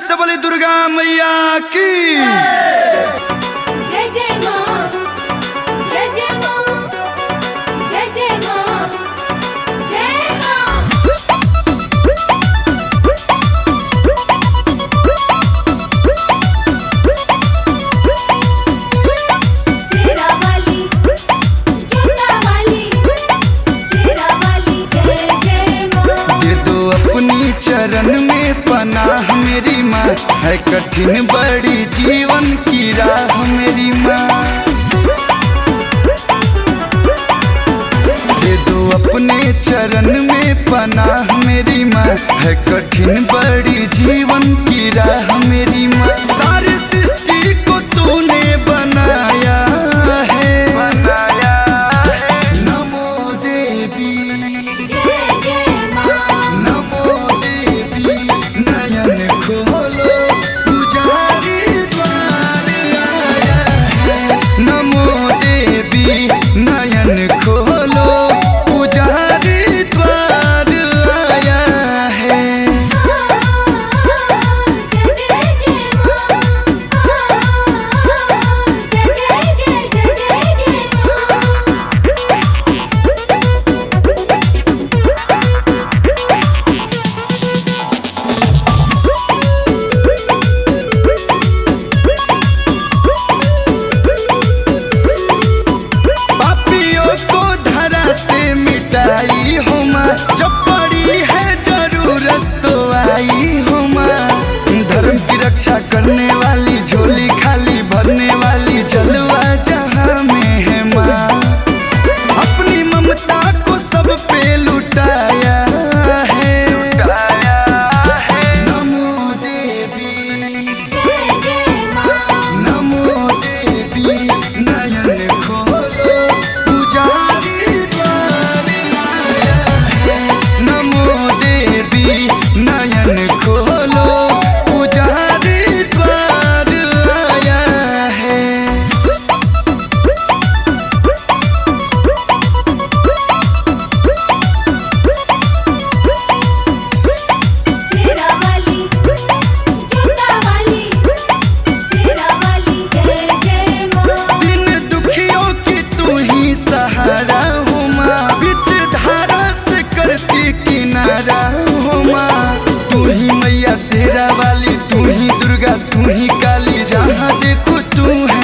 से बोली दुर्गा मैया की। जय जय मां, जय जय मां, जय जय मां, जय मां। सेरा वाली, जोता वाली, सेरा वाली, जय जय मां। दे दो अपनी चरण में पनाह मेरी माँ, है कठिन बड़ी जीवन की राह मेरी माँ। दे दो अपने चरण में पनाह मेरी माँ, है कठिन बड़ी जीवन की राह मेरी माँ। सारी सृष्टि को तूने बनाया है, नमो देवी, जय जय मां। नमो देवी, नयन खोलो पुजारी द्वार आया है। नमो देवी, नयन खोलो पुजारी द्वार आया है। जय जय जय मां, जय जय जय जय जय जय मां। पापियों को धरा से मिटाई हो माँ, जब पड़ी है जरूरत तो आई हो माँ। धर्म की रक्षा करने वाली, झोली खाली भरने वाली, जलवा जहाँ में है माँ। अपनी ममता को सब पे लुटाया है, नमो देवी, जय जय मां। नमो देवी, नयन खोलो पुजारी द्वार आया है। नमो देवी, नयन खोलो पुजारी द्वार आया है। सेरा वाली, जोता वाली, सेरा वाली, जय जय मां। दिन दुखियों की तू ही सहारा हो माँ, बीच धारा से करती किनारा हो माँ। तू ही मैया शेरा वाली, तू ही दुर्गा, तू ही काली, जहाँ देखो तू है